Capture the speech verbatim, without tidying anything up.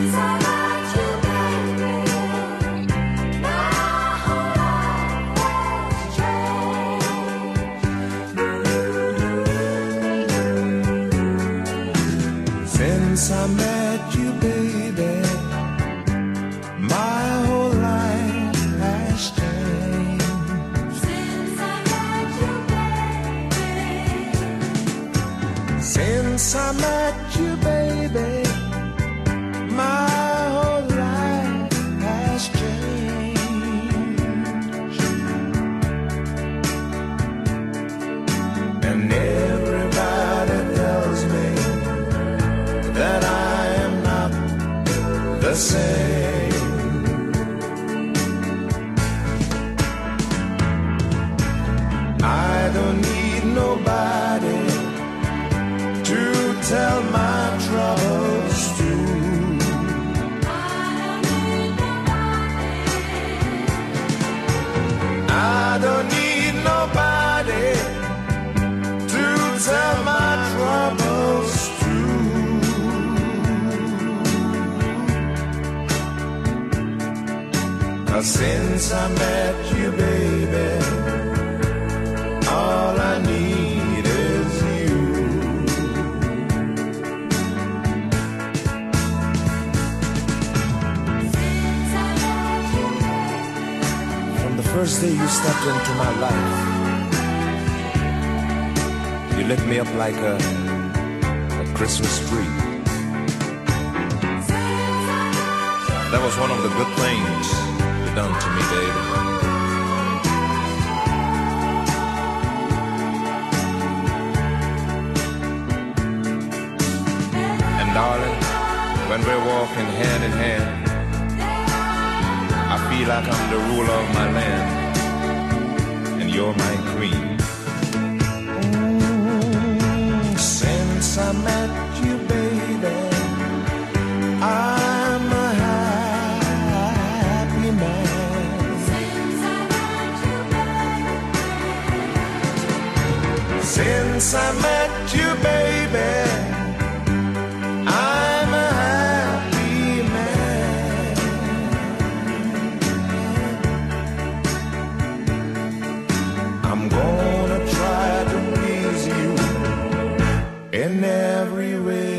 Since I met you, baby, my whole life has changed. Since I met you, baby. Since I met you, baby, my whole life has changed. And everybody tells me that I am not the same. I don't need nobody to tell my troubles to. I don't need nobody to tell my troubles to. Cause since I met you, baby, all I need is you. Since I met you, baby. From the first day you stepped into my life, you lit me up like a, a Christmas tree. That was one of the good things done to me, baby. And darling, when we're walking hand in hand, I feel like I'm the ruler of my land, and you're my queen. Mm, since I met you, baby, I'm a happy man. Since I met you, baby. Since I met you, baby, I'm a happy man. I'm gonna try to please you in every way.